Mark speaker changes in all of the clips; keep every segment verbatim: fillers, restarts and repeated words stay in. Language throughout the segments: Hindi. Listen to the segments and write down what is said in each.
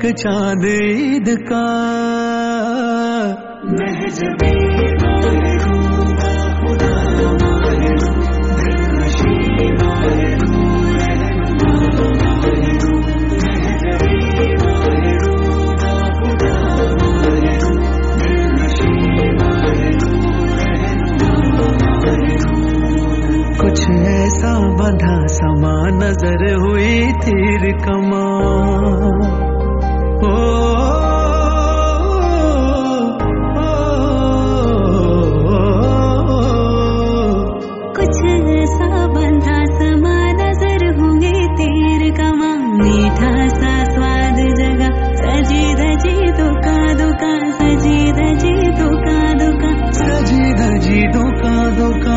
Speaker 1: एक चांद ईद का। महजबी माहिरूबा खुदा माहिरू दिलनशी माहिरू रहनुमा माहिरू। महजबी माहिरूबा खुदा माहिरू दिलनशी माहिरू रहनुमा माहिरू। कुछ ऐसा बंधा समा नजर हुई तीर कमा। ओ, ओ, ओ,
Speaker 2: कुछ ऐसा बंधा समा नजर हुई तीर कमा। मीठा सा स्वाद जगा सजी धजी दुका दुका सजी धजी दुका दुका
Speaker 1: सजी धजी दुका दुका।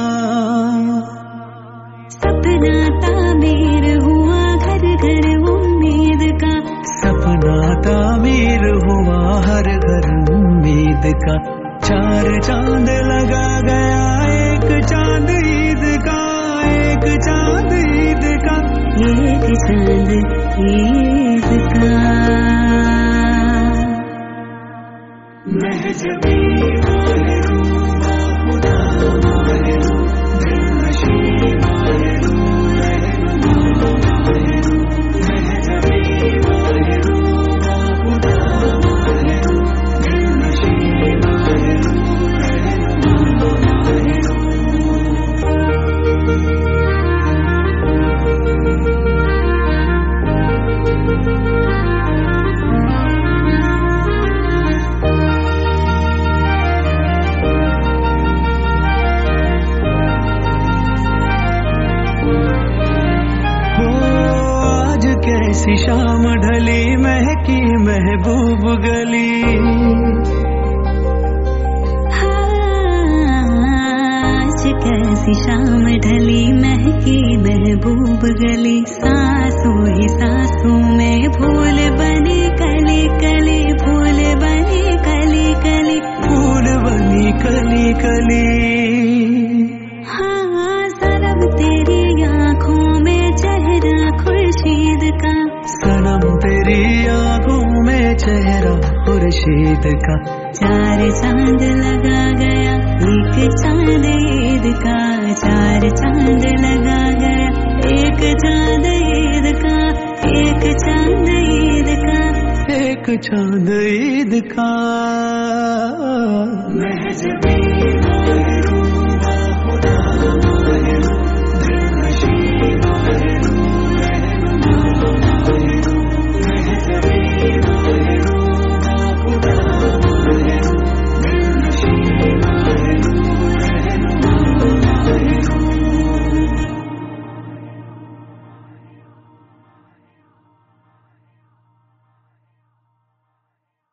Speaker 2: सपना तामीर हुआ घर घर उम्मीद का।
Speaker 1: सपना तामीर हुआ हर घर उम्मीद का। चार चांद लगा गया एक चांद ईद का। एक चांद ईद का।
Speaker 2: एक चांद ईद का।
Speaker 1: महजबी माहिरूबा खुदा माहिरू दिलनशी माहिरू रहनुमा माहिरू। महजबी माहिरूबा खुदा माहिरू दिलनशी माहिरू रहनुमा माहिरू। कैसी शाम ढली महकी महबूब गली।
Speaker 2: आज कैसी शाम ढली महकी महबूब गली। सांसों ही सांसों में फूल बनी कली कली फूल बनी कली कली
Speaker 1: फूल बनी कली कली।
Speaker 2: हाँ सनम तेरी आँखों में चेहरा खुर्शीद का।
Speaker 1: सनम तेरी आँखों में चेहरा खुर्शीद का।
Speaker 2: चार चांद लगा गया एक चांद ईद का। चार चांद लगा गया एक चांद ईद का। एक चांद ईद का।
Speaker 1: एक चांद ईद का। महजबी